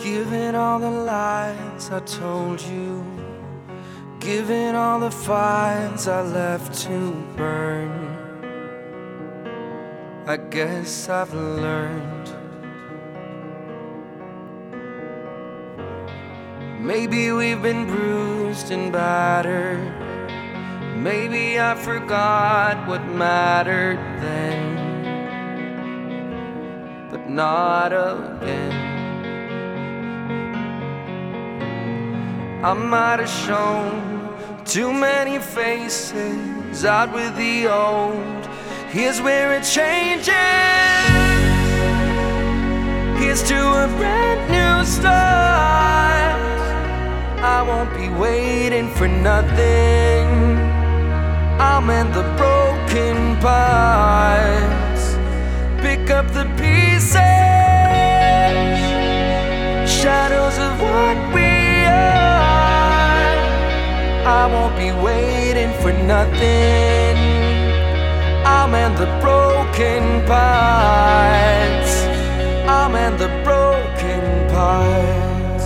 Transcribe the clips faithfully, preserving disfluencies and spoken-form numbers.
Given all the lies I told you, given all the fires I left to burn, I guess I've learned. Maybe we've been bruised and battered. Maybe I forgot what mattered then, but not again. I might have shown too many faces out with the old. Here's where it changes. Here's to a brand new start. I won't be waiting for nothing. I'll mend the broken parts, pick up the pieces, shadows of what we are. I won't be waiting for nothing. I'll mend the broken parts. I'll mend the broken parts.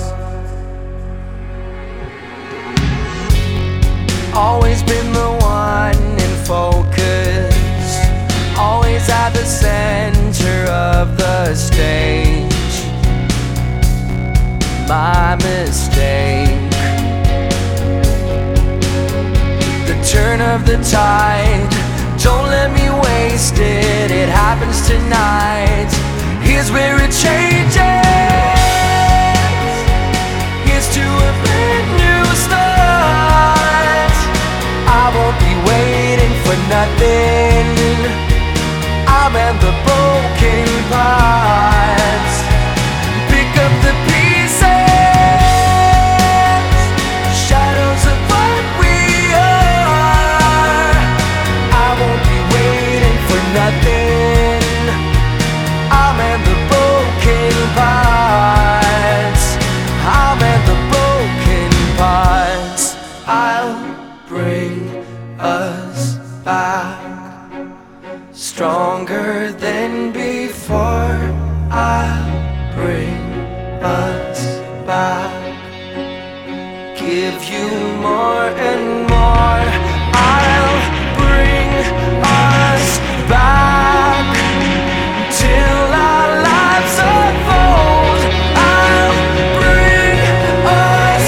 Always been the one in focus, always at the center of the stage. My mistake. The turn of the tide, don't let me waste it. It happens tonight. Here's where it changes. Here's to a brand new start. I won't be waiting for nothing. I'll mend the broken parts, pick up the pieces, shadows of what we are. I won't be waiting for nothing. I'll mend the broken parts. I'll mend the broken parts. I'll bring us back, stronger than before. I'll bring us back, give you more and more. I'll bring us back till our lives unfold. I'll bring us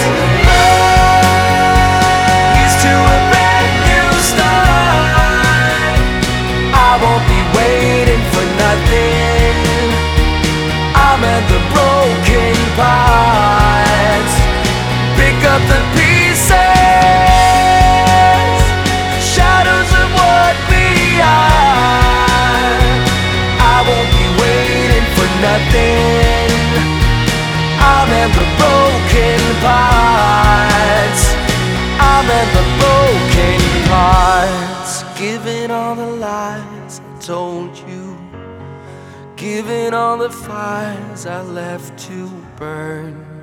back. Here's to a brand new start. I won't be waiting for nothing. I'll mend the broken parts, pick up the pieces, shadows of what we are. I won't be waiting for nothing. I'll mend the broken parts. I'll mend the broken parts. Given all the lies I told you, given all the fires I left to burn,